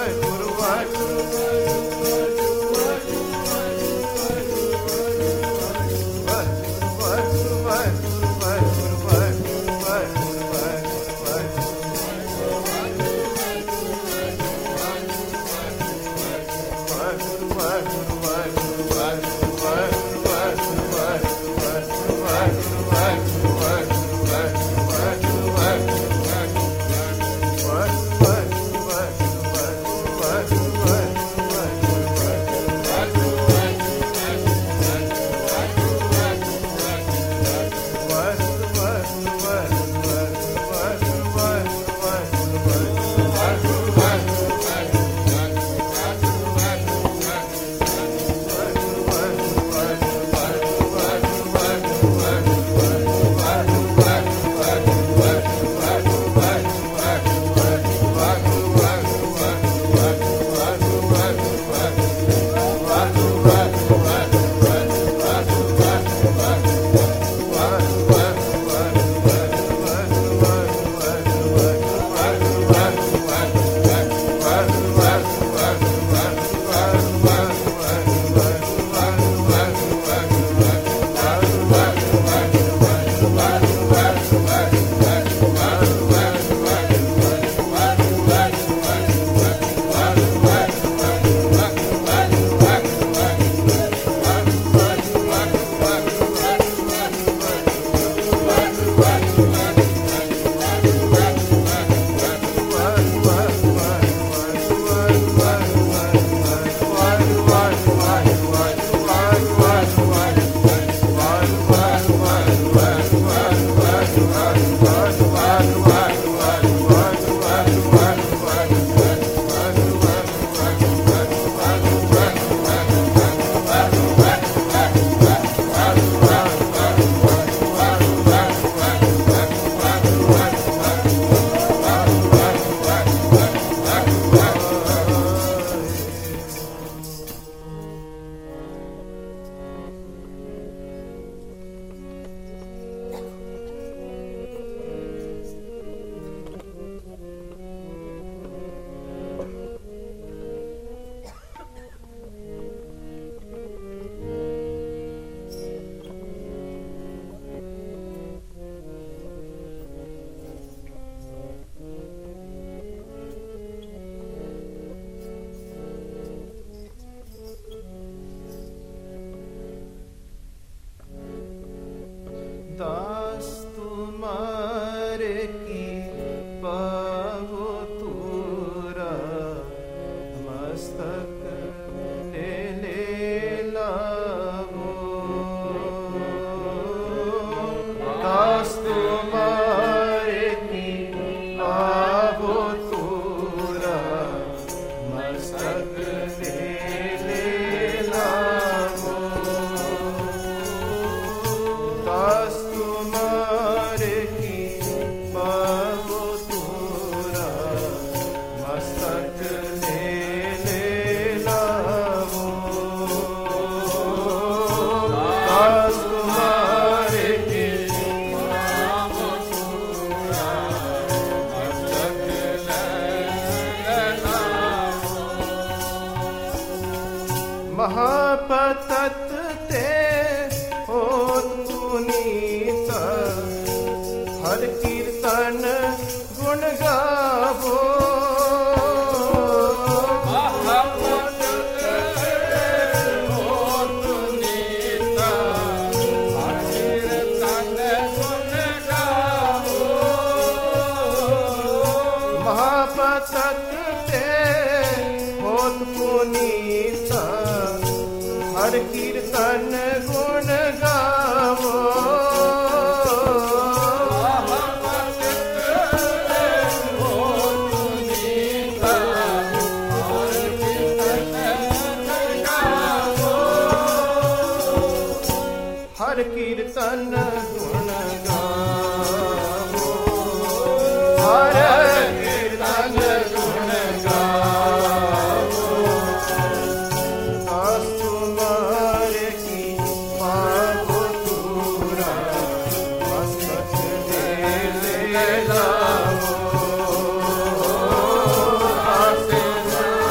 दास तुम्हारे की पावो तूरा मस्तक ले लावो। दास तुम्हारे की पावो तूरा मस्तक ले लावो। दास तुम्हारे की पावो तूरा मस्तक ले लावो। दास तुम्हारे की पावो तूरा मस्तक ले लावो। महापतत ते होत पुनीत हर कीर्तन गुण गावो। महापतत ते होत पुनीत हर कीर्तन गुण गावो। हर कीर्तन गुण गावो। हर कीर्तन गुण गावो। दास तुम्हारे की पावो तूरा मस्तक ले लावो। दास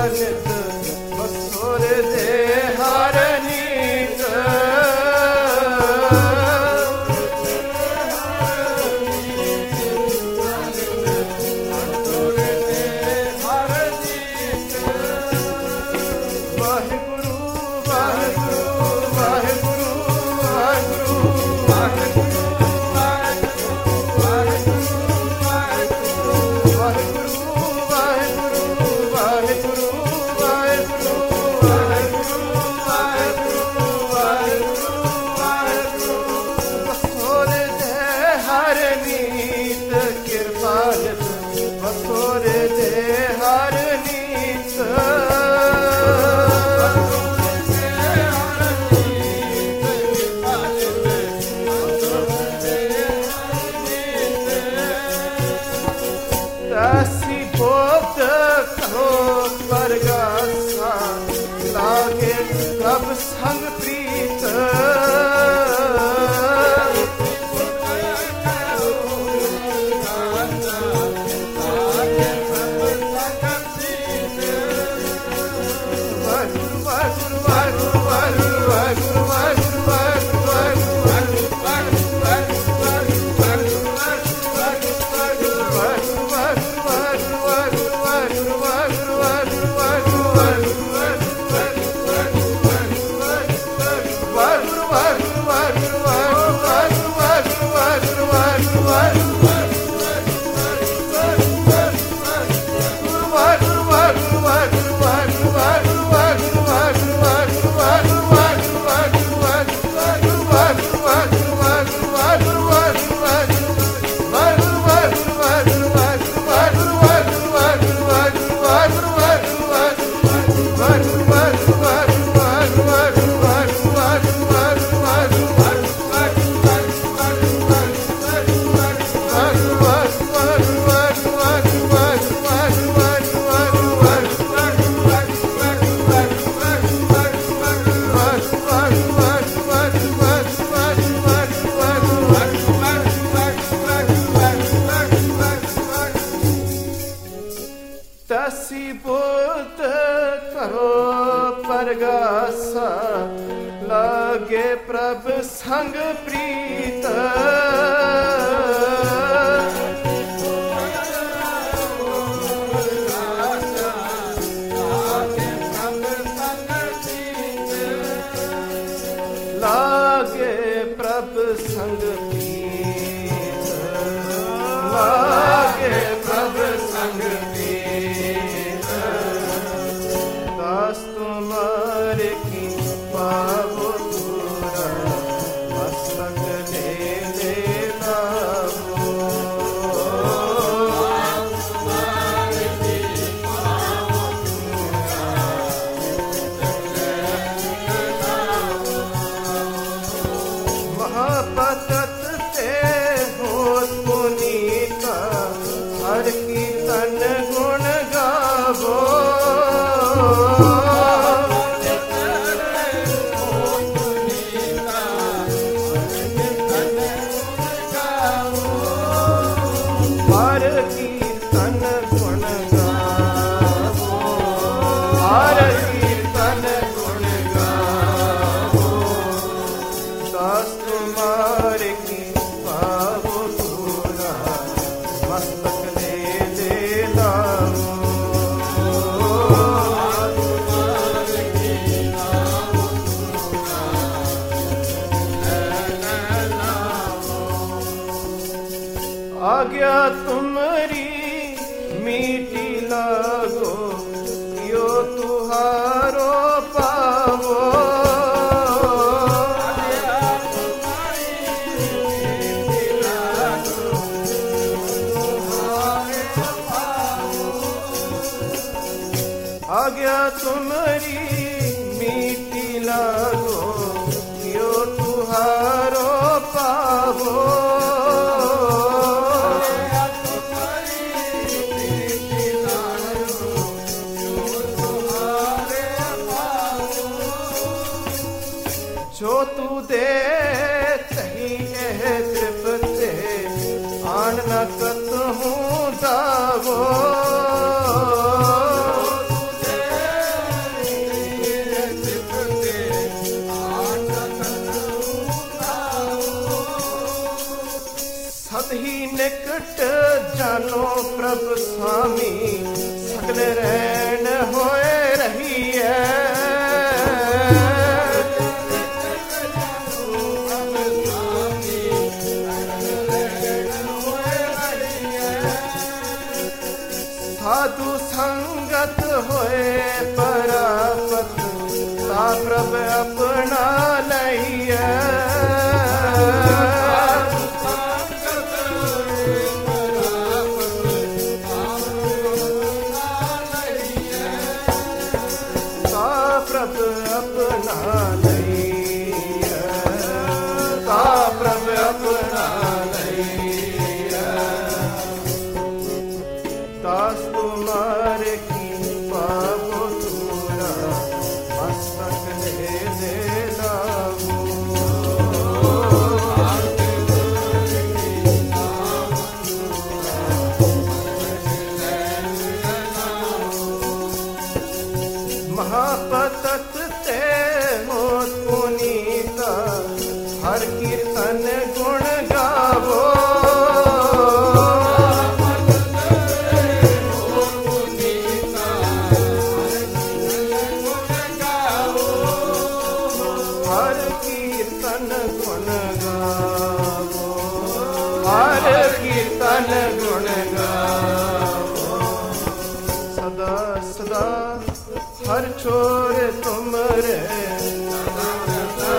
ਨਿਤ ਬਸੋਰ ਦੇ ਹਰ ਨੀਤ ਬਸੋਰ ਦੇ ਹਰ ਨੀਤ ਦਾਸੀ ਬੋਧ ਕਹੋ ਪਰਗਾਸਾ ਲਾਗੇ ਪ੍ਰਭ ਸੰਗ ਪ੍ਰੀਤ ਦਾਸੀ ਬੋਧ ਕਰੋ ਪਰਗਾਸਾ ਲਾਗੇ ਪ੍ਰਭ ਸੰਗ ਪ੍ਰੀਤ ਲਾਗੇ ਪ੍ਰਭ ਸੰਗ ਪ੍ਰੀਤ ਲਾਗੇ ਪ੍ਰਭ ਸੰਗ दास तुम्हारे की पावो पूरा मस्तक ले लावो महापतत ते होत पुनीता हर कीर्तन गुण गावो आज्ञा तुम्हारी मीठी लागो यो तुहारो पावो आज्ञा तुम्हारी मीठी लागो यो तुहारो पावो जो तू दे तही तृप्ते आन न कत हूँ दावो संगत होए परापत ता प्रभ अपना लइए प्रभ अपना लइए ता प्रभ अपना लइए दास तुम्हारे की पापो तूरा मस्तक ले दे लाऊं महापतत ते मोत पुनीता हर कीर्तन गुण गावो हर कीर्तन गुण गावो हर कीर्तन गुण गावो सदा सदा हर छोर तुमरे सदा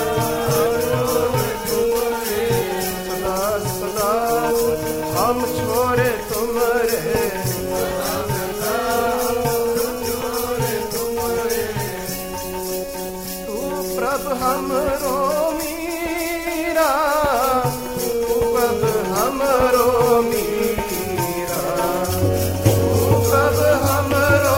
सदा हम छोरे तुमरे तू प्रभ हमरो मीरा तू प्रभ हमरो मीरा तू प्रभ हमरो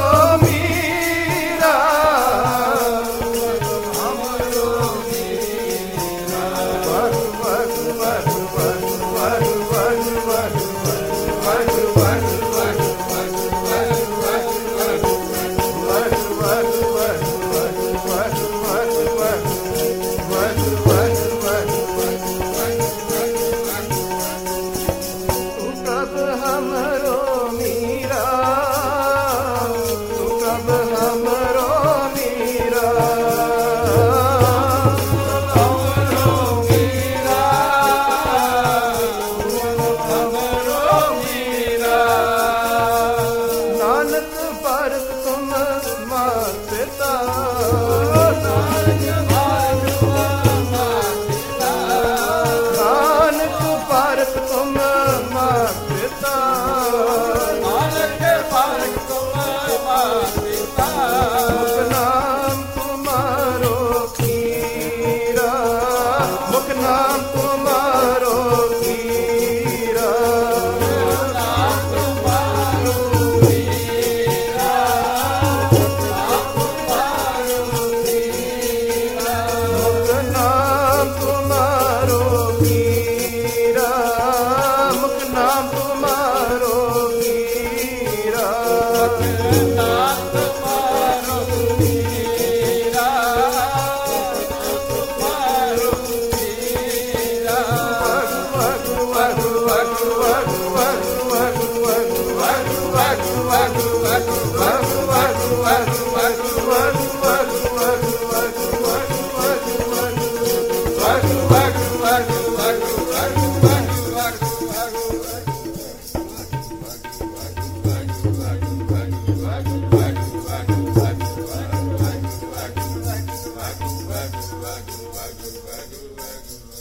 Vagu, vagu, vagu, vagu, vagu, vagu.